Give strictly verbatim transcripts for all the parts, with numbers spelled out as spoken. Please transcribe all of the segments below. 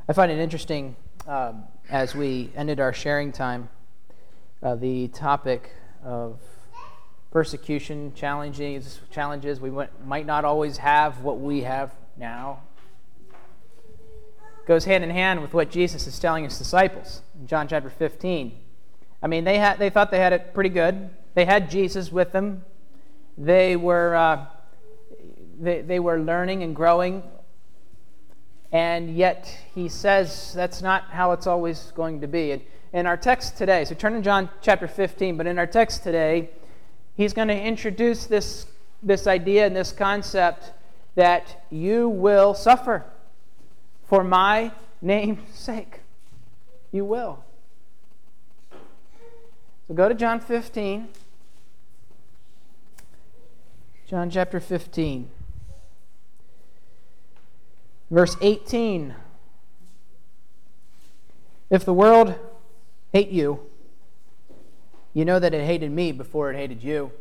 I find it interesting um, as we ended our sharing time, uh, the topic of persecution, challenges, challenges. We might not always have what we have now. Goes hand in hand with what Jesus is telling his disciples in John chapter fifteen. I mean, they had they thought they had it pretty good. They had Jesus with them. They were uh, they they were learning and growing, and yet he says that's not how it's always going to be. And in our text today, so turn to John chapter fifteen. But in our text today, he's going to introduce this this idea and this concept that you will suffer for my name's sake. You will. So go to John fifteen. John chapter fifteen. Verse eighteen. If the world hate you, you know that it hated me before it hated you.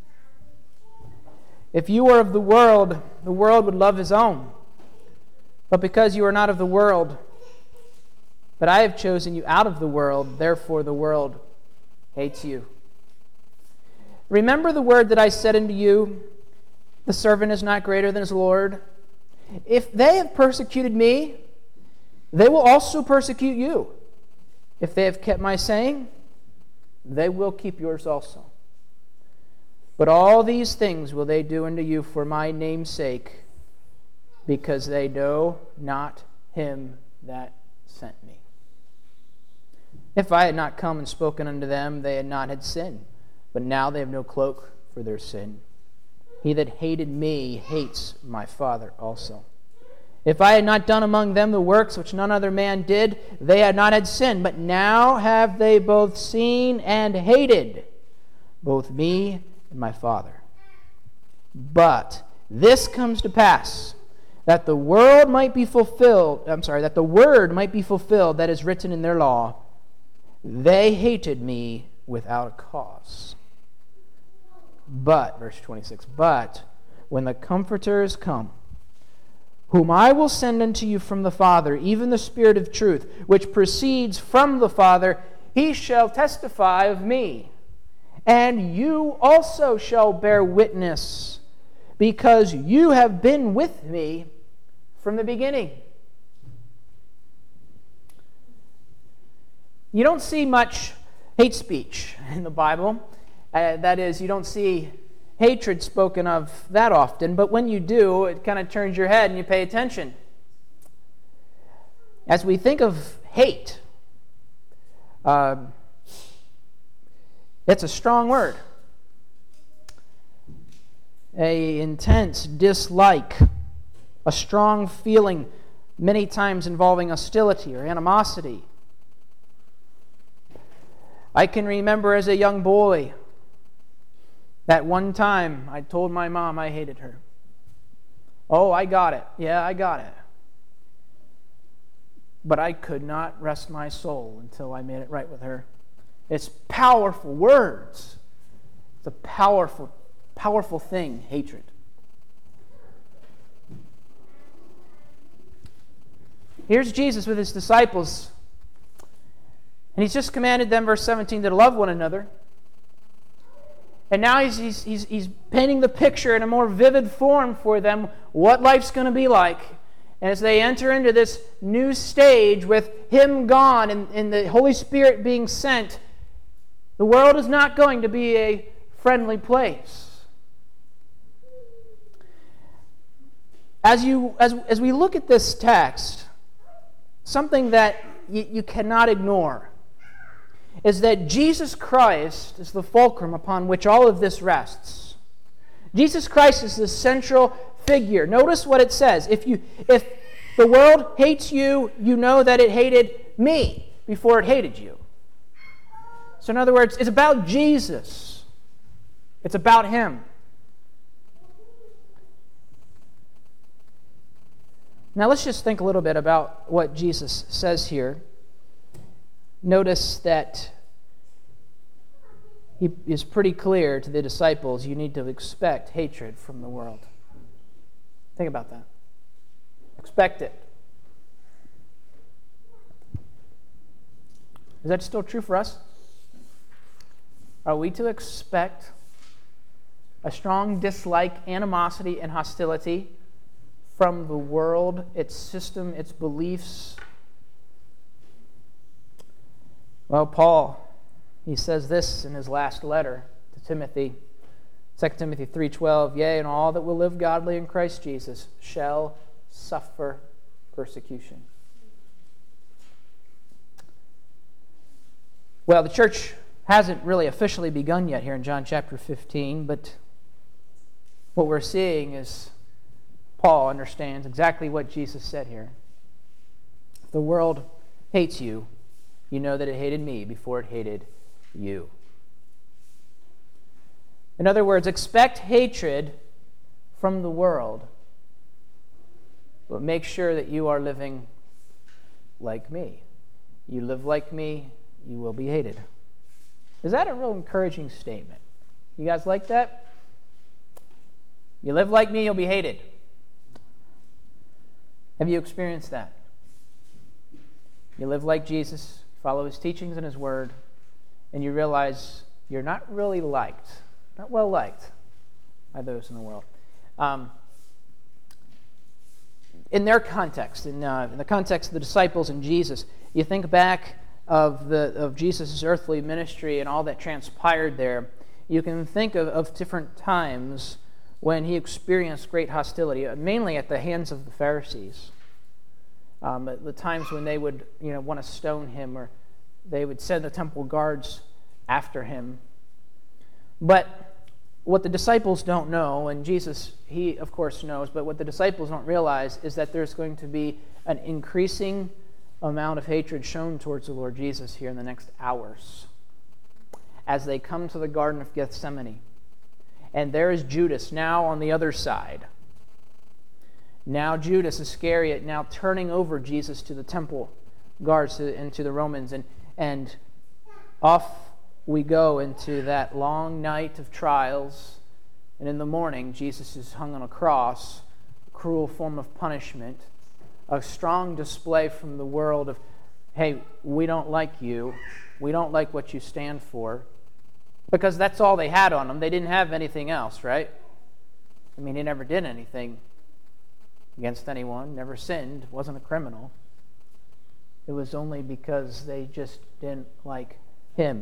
If you were of the world, the world would love his own. But because you are not of the world, but I have chosen you out of the world, therefore the world hates you. Remember the word that I said unto you, the servant is not greater than his Lord. If they have persecuted me, they will also persecute you. If they have kept my saying, they will keep yours also. But all these things will they do unto you for my name's sake, because they know not him that sent me. If I had not come and spoken unto them, they had not had sin. But now they have no cloak for their sin. He that hated me hates my Father also. If I had not done among them the works which none other man did, they had not had sin. But now have they both seen and hated, both me and my Father. But this comes to pass, that the world might be fulfilled, I'm sorry, that the word might be fulfilled that is written in their law. They hated me without a cause. But, verse twenty-six, but when the Comforter is come, whom I will send unto you from the Father, even the Spirit of truth, which proceeds from the Father, he shall testify of me. And you also shall bear witness, because you have been with me from the beginning. You don't see much hate speech in the Bible. Uh, that is, you don't see hatred spoken of that often, but when you do, it kind of turns your head and you pay attention. As we think of hate, uh, it's a strong word. A intense dislike, a strong feeling, many times involving hostility or animosity. I can remember as a young boy that one time I told my mom I hated her. Oh, I got it. Yeah, I got it. But I could not rest my soul until I made it right with her. It's powerful words. It's a powerful, powerful thing, hatred. Here's Jesus with his disciples. And he's just commanded them, verse seventeen, to love one another. And now he's, he's, he's, he's painting the picture in a more vivid form for them what life's going to be like. And as they enter into this new stage with him gone and, and the Holy Spirit being sent, the world is not going to be a friendly place. As, you, as, as we look at this text, something that you, you cannot ignore is that Jesus Christ is the fulcrum upon which all of this rests. Jesus Christ is the central figure. Notice what it says. If you, if the world hates you, you know that it hated me before it hated you. So in other words, it's about Jesus. It's about him. Now let's just think a little bit about what Jesus says here. Notice that he is pretty clear to the disciples, you need to expect hatred from the world. Think about that. Expect it. Is that still true for us? Are we to expect a strong dislike, animosity, and hostility from the world, its system, its beliefs? Well, Paul, he says this in his last letter to Timothy, Second Timothy three twelve, yea, and all that will live godly in Christ Jesus shall suffer persecution. Well, the church hasn't really officially begun yet here in John chapter fifteen, but what we're seeing is Paul understands exactly what Jesus said here. If the world hates you, you know that it hated me before it hated you. In other words, expect hatred from the world, but make sure that you are living like me. You live like me, you will be hated. Is that a real encouraging statement? You guys like that? You live like me, you'll be hated. Have you experienced that? You live like Jesus, follow his teachings and his word, and you realize you're not really liked, not well liked by those in the world. Um, in their context, in, uh, in the context of the disciples and Jesus, you think back of the of Jesus' earthly ministry and all that transpired there, you can think of, of different times when he experienced great hostility, mainly at the hands of the Pharisees. Um, at the times when they would, you know, want to stone him, or they would send the temple guards after him. But what the disciples don't know, and Jesus, he of course knows, but what the disciples don't realize is that there's going to be an increasing amount of hatred shown towards the Lord Jesus here in the next hours as they come to the Garden of Gethsemane. And there is Judas now on the other side. Now Judas Iscariot now turning over Jesus to the temple guards and to the Romans, and, and off we go into that long night of trials, and in the morning Jesus is hung on a cross, a cruel form of punishment, a strong display from the world of, hey, we don't like you, we don't like what you stand for, because that's all they had on them. They didn't have anything else, right? I mean, he never did anything against anyone, never sinned, wasn't a criminal. It was only because they just didn't like him.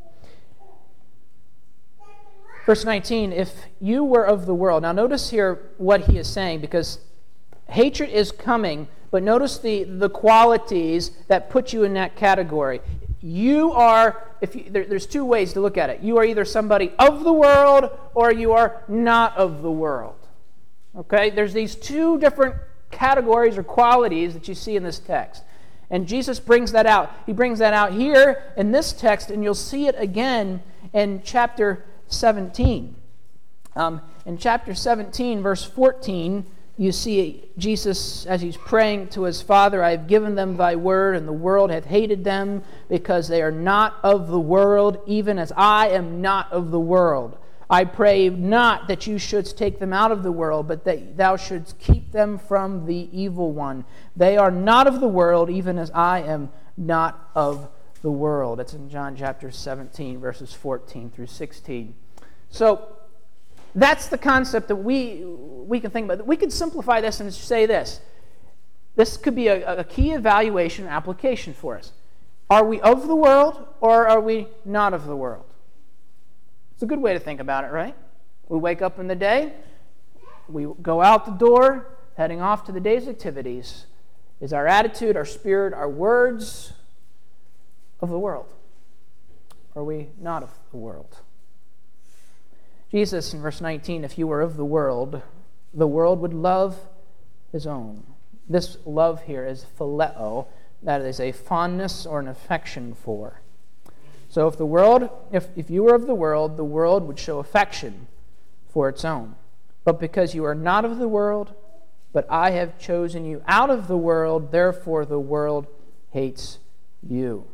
Verse nineteen, if you were of the world. Now notice here what he is saying, because hatred is coming, but notice the, the qualities that put you in that category. You are, if you, there, there's two ways to look at it. You are either somebody of the world or you are not of the world. Okay? There's these two different categories or qualities that you see in this text. And Jesus brings that out. He brings that out here in this text, and you'll see it again in chapter seventeen. Um, in chapter seventeen, verse fourteen, you see Jesus as he's praying to his Father, I have given them thy word, and the world hath hated them, because they are not of the world, even as I am not of the world. I pray not that you shouldst take them out of the world, but that thou shouldst keep them from the evil one. They are not of the world, even as I am not of the world. It's in John chapter seventeen, verses fourteen through sixteen. So that's the concept that we we can think about. We could simplify this and say this. This could be a, a key evaluation application for us. Are we of the world, or are we not of the world? It's a good way to think about it, right? We wake up in the day, we go out the door, heading off to the day's activities. Is our attitude, our spirit, our words of the world? Or are we not of the world? Jesus, in verse nineteen, if you were of the world, the world would love his own. This love here is phileo, that is a fondness or an affection for. So if the world, if, if you were of the world, the world would show affection for its own. But because you are not of the world, but I have chosen you out of the world, therefore the world hates you.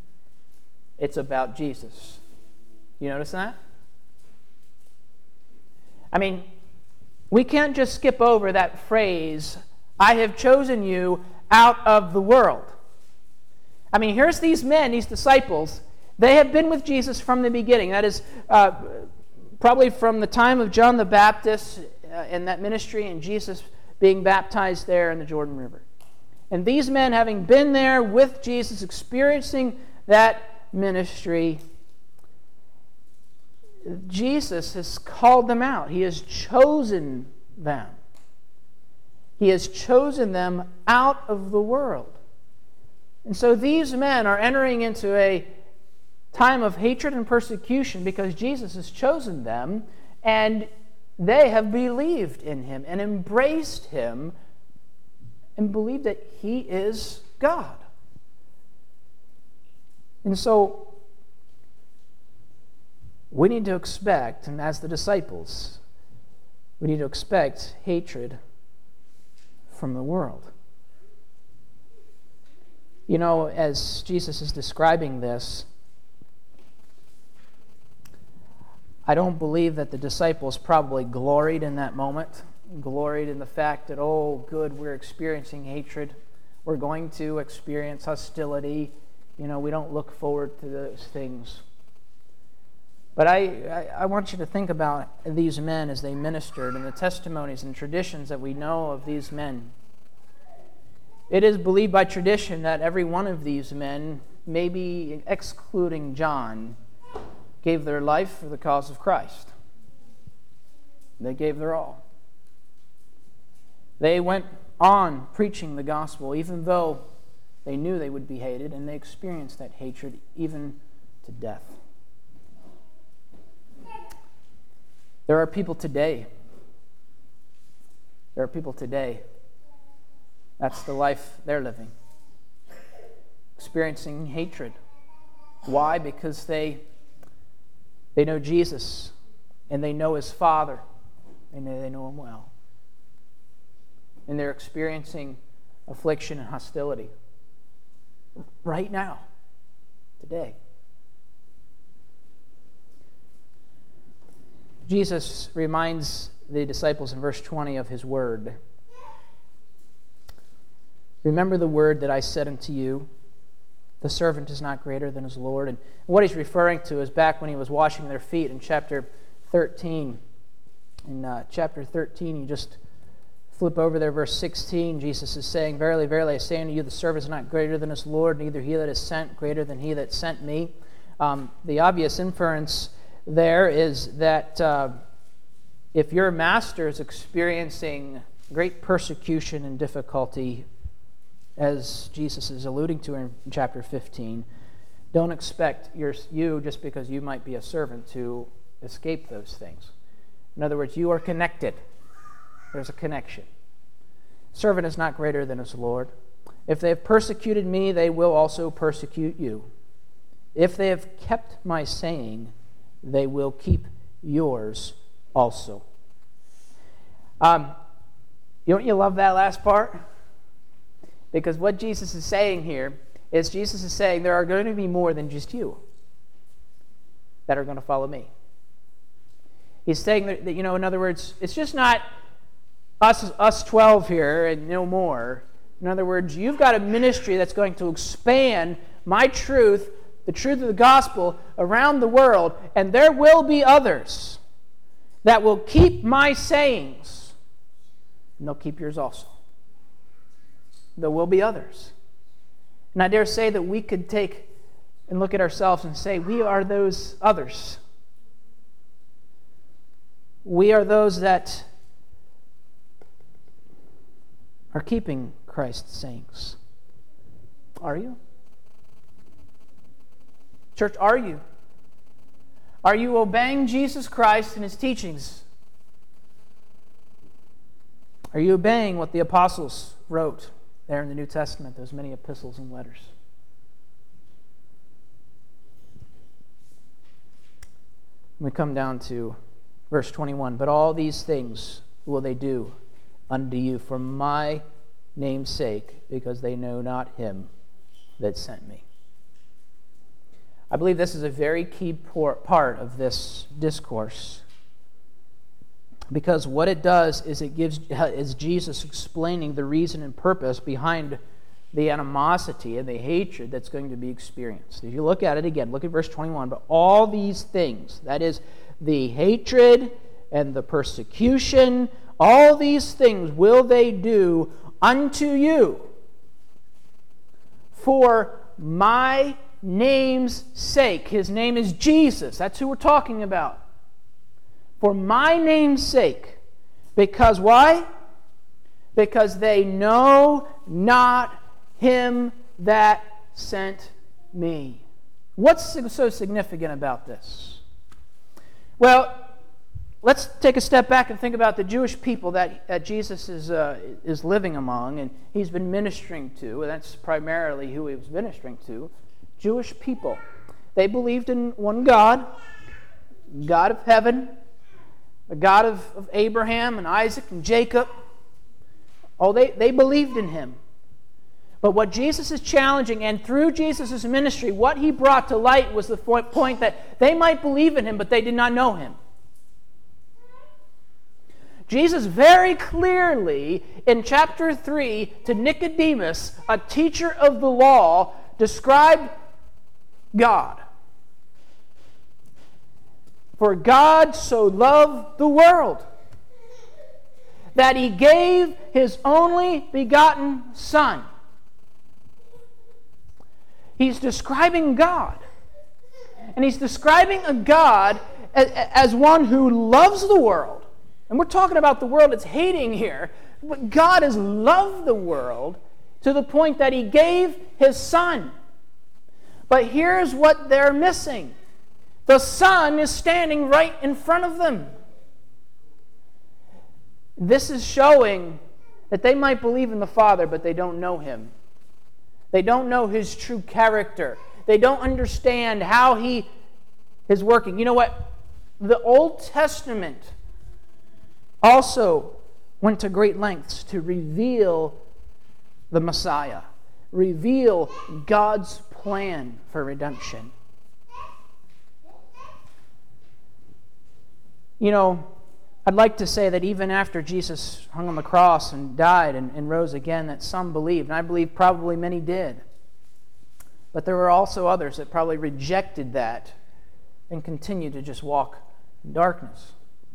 It's about Jesus. You notice that? I mean, we can't just skip over that phrase, I have chosen you out of the world. I mean, here's these men, these disciples. They have been with Jesus from the beginning. That is uh, probably from the time of John the Baptist uh, and that ministry and Jesus being baptized there in the Jordan River. And these men, having been there with Jesus, experiencing that ministry, Jesus has called them out. He has chosen them. He has chosen them out of the world. And so these men are entering into a time of hatred and persecution because Jesus has chosen them, and they have believed in him and embraced him and believed that he is God. And so we need to expect, and as the disciples, we need to expect hatred from the world. You know, as Jesus is describing this, I don't believe that the disciples probably gloried in that moment, gloried in the fact that, oh, good, we're experiencing hatred. We're going to experience hostility. You know, we don't look forward to those things. But I, I, I want you to think about these men as they ministered and the testimonies and traditions that we know of these men. It is believed by tradition that every one of these men, maybe excluding John, gave their life for the cause of Christ. They gave their all. They went on preaching the gospel even though they knew they would be hated, and they experienced that hatred even to death. There are people today. There are people today. That's the life they're living. Experiencing hatred. Why? Because they they know Jesus and they know his Father and they know him well. And they're experiencing affliction and hostility right now, today. Jesus reminds the disciples in verse twenty of his word. Remember the word that I said unto you, the servant is not greater than his Lord. And what he's referring to is back when he was washing their feet in chapter thirteen. In uh, chapter thirteen, you just flip over there, verse sixteen. Jesus is saying, Verily, verily, I say unto you, the servant is not greater than his Lord, neither he that is sent greater than he that sent me. Um, the obvious inference there is that uh, if your master is experiencing great persecution and difficulty, as Jesus is alluding to in chapter fifteen, don't expect your, you, just because you might be a servant, to escape those things. In other words, you are connected. There's a connection. Servant is not greater than his Lord. If they have persecuted me, they will also persecute you. If they have kept my saying, they will keep yours also. Um, don't you love that last part? Because what Jesus is saying here is Jesus is saying there are going to be more than just you that are going to follow me. He's saying that, that you know, in other words, it's just not us, us twelve here and no more. In other words, you've got a ministry that's going to expand my truth, the truth of the gospel, around the world, and there will be others that will keep my sayings, and they'll keep yours also. There will be others. And I dare say that we could take and look at ourselves and say, we are those others. We are those that are keeping Christ's sayings. Are you? Church, are you? Are you obeying Jesus Christ and his teachings? Are you obeying what the apostles wrote there in the New Testament, those many epistles and letters? We come down to verse twenty-one. But all these things will they do unto you for my name's sake, because they know not him that sent me. I believe this is a very key part of this discourse, because what it does is it gives is Jesus explaining the reason and purpose behind the animosity and the hatred that's going to be experienced. If you look at it again, look at verse twenty-one. But all these things, that is, the hatred and the persecution, all these things will they do unto you for my name's sake. His name is Jesus. That's who we're talking about. For my name's sake. Because why? Because they know not him that sent me. What's so significant about this? Well, let's take a step back and think about the Jewish people that, that Jesus is, uh, is living among and he's been ministering to. And that's primarily who he was ministering to. Jewish people. They believed in one God, God of heaven, the God of, of Abraham and Isaac and Jacob. Oh, they, they believed in him. But what Jesus is challenging, and through Jesus' ministry, what he brought to light was the point that they might believe in him, but they did not know him. Jesus very clearly, in chapter three, to Nicodemus, a teacher of the law, described God. For God so loved the world that he gave his only begotten Son. He's describing God. And he's describing a God as, as one who loves the world. And we're talking about the world it's hating here. But God has loved the world to the point that he gave his Son. But here's what they're missing. The Son is standing right in front of them. This is showing that they might believe in the Father, but they don't know him. They don't know his true character. They don't understand how he is working. You know what? The Old Testament also went to great lengths to reveal the Messiah, reveal God's plan for redemption. You know, I'd like to say that even after Jesus hung on the cross and died and, and rose again, that some believed, and I believe probably many did. But there were also others that probably rejected that and continued to just walk in darkness.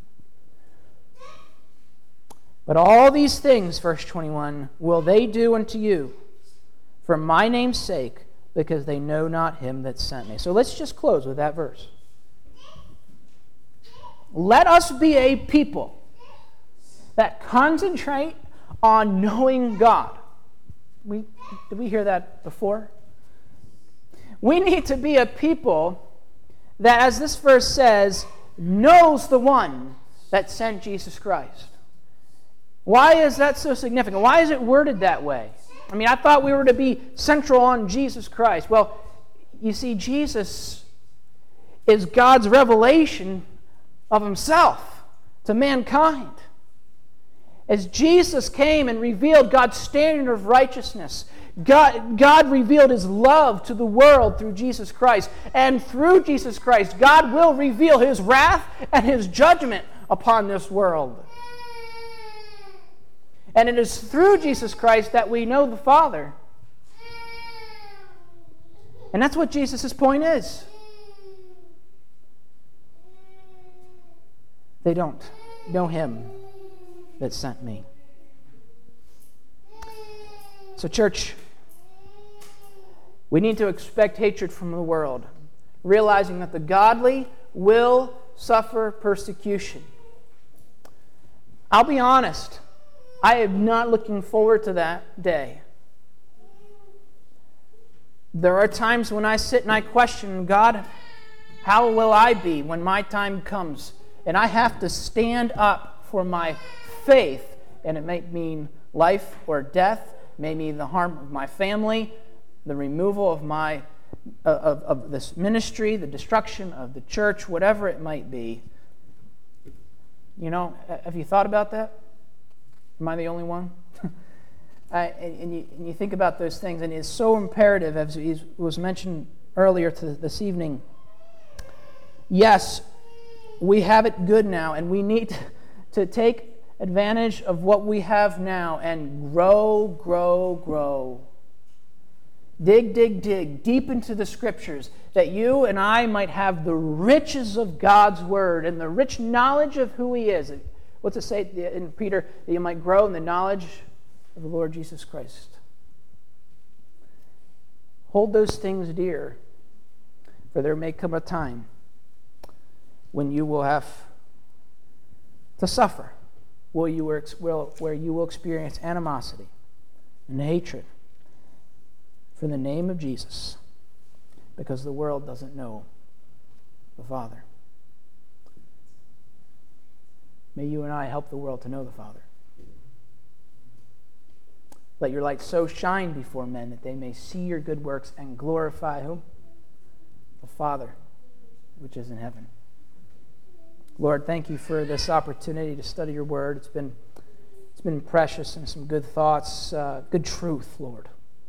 But all these things, verse twenty-one, will they do unto you for my name's sake, because they know not him that sent me. So let's just close with that verse. Let us be a people that concentrate on knowing God. We, did we hear that before? We need to be a people that, as this verse says, knows the one that sent Jesus Christ. Why is that so significant? Why is it worded that way? I mean, I thought we were to be central on Jesus Christ. Well, you see, Jesus is God's revelation of himself to mankind. As Jesus came and revealed God's standard of righteousness, God, God revealed his love to the world through Jesus Christ. And through Jesus Christ, God will reveal his wrath and his judgment upon this world. And it is through Jesus Christ that we know the Father. And that's what Jesus' point is. They don't know him that sent me. So, church, we need to expect hatred from the world, realizing that the godly will suffer persecution. I'll be honest, I am not looking forward to that day. There are times when I sit and I question, God, how will I be when my time comes? And I have to stand up for my faith, and it may mean life or death, it may mean the harm of my family, the removal of my uh, of, of this ministry, the destruction of the church, whatever it might be. You know, have you thought about that? Am I the only one? I, and, and, you, and you think about those things, and it's so imperative, as was mentioned earlier to this evening. Yes, we have it good now, and we need to take advantage of what we have now and grow, grow, grow Dig, dig, dig deep into the Scriptures, that you and I might have the riches of God's Word and the rich knowledge of who He is. What's it say in Peter? That you might grow in the knowledge of the Lord Jesus Christ. Hold those things dear, for there may come a time when you will have to suffer, where you will, where you will experience animosity and hatred for the name of Jesus, because the world doesn't know the Father. May you and I help the world to know the Father. Let your light so shine before men that they may see your good works and glorify whom? The Father, which is in heaven. Lord, thank you for this opportunity to study your word. It's been, it's been precious and some good thoughts, uh, good truth, Lord.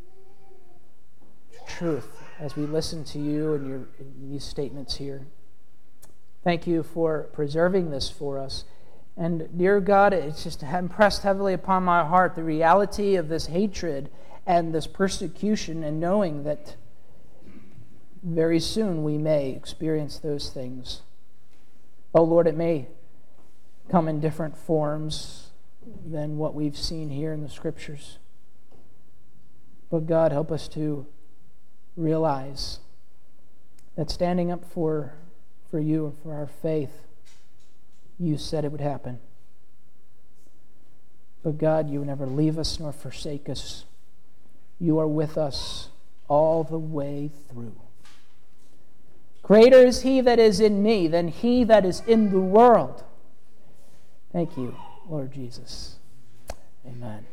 Truth as we listen to you and your in these statements here. Thank you for preserving this for us. And dear God, it's just impressed heavily upon my heart the reality of this hatred and this persecution, and knowing that very soon we may experience those things. Oh Lord, it may come in different forms than what we've seen here in the Scriptures. But God, help us to realize that standing up for, for you and for our faith, you said it would happen. But God, you never leave us nor forsake us. You are with us all the way through. Greater is he that is in me than he that is in the world. Thank you, Lord Jesus. Amen.